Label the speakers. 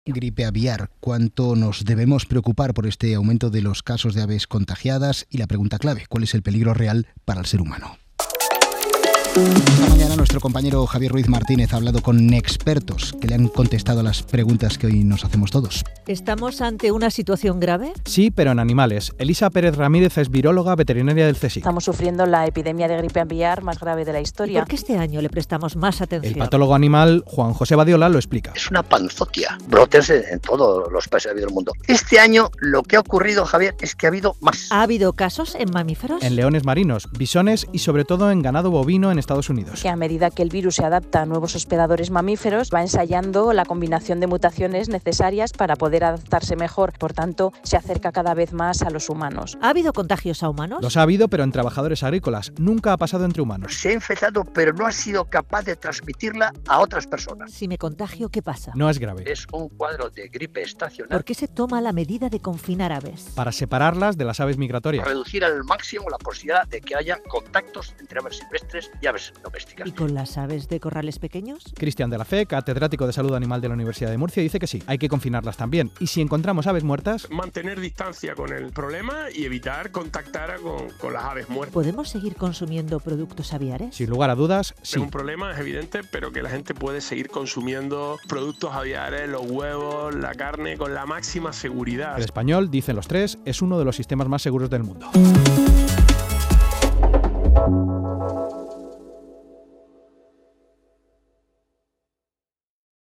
Speaker 1: Gripe aviar, ¿cuánto nos debemos preocupar por este aumento de los casos de aves contagiadas? Y la pregunta clave, ¿cuál es el peligro real para el ser humano? Esta mañana nuestro compañero Javier Ruiz Martínez ha hablado con expertos que le han contestado a las preguntas que hoy nos hacemos todos.
Speaker 2: ¿Estamos ante una situación grave?
Speaker 3: Sí, pero en animales. Elisa Pérez Ramírez es viróloga veterinaria del CSIC.
Speaker 4: Estamos sufriendo la epidemia de gripe aviar más grave de la historia.
Speaker 2: ¿Y por qué este año le prestamos más atención?
Speaker 3: El patólogo animal Juan José Badiola lo explica.
Speaker 5: Es una panzotia, brotes en todos los países del mundo. Este año lo que ha ocurrido, Javier, es que ha habido más.
Speaker 2: ¿Ha habido casos en mamíferos?
Speaker 3: En leones marinos, bisones y sobre todo en ganado bovino en Estados Unidos.
Speaker 4: Que a medida que el virus se adapta a nuevos hospedadores mamíferos, va ensayando la combinación de mutaciones necesarias para poder adaptarse mejor. Por tanto, se acerca cada vez más a los humanos.
Speaker 2: ¿Ha habido contagios a humanos?
Speaker 3: Los ha habido, pero en trabajadores agrícolas. Nunca ha pasado entre humanos.
Speaker 5: Se ha infectado, pero no ha sido capaz de transmitirla a otras personas.
Speaker 2: Si me contagio, ¿qué pasa?
Speaker 3: No es grave.
Speaker 5: Es un cuadro de gripe estacional.
Speaker 2: ¿Por qué se toma la medida de confinar aves?
Speaker 3: Para separarlas de las aves migratorias.
Speaker 5: Reducir al máximo la posibilidad de que haya contactos entre aves silvestres y aves domésticas.
Speaker 2: ¿Y con las aves de corrales pequeños?
Speaker 3: Cristian de la Fe, catedrático de Salud Animal de la Universidad de Murcia, dice que sí, hay que confinarlas también. Y si encontramos aves muertas,
Speaker 6: mantener distancia con el problema y evitar contactar con las aves muertas.
Speaker 2: ¿Podemos seguir consumiendo productos aviares?
Speaker 3: Sin lugar a dudas, sí.
Speaker 6: Es un problema, es evidente, pero que la gente puede seguir consumiendo productos aviares, los huevos, la carne, con la máxima seguridad.
Speaker 3: El español, dicen los tres, es uno de los sistemas más seguros del mundo.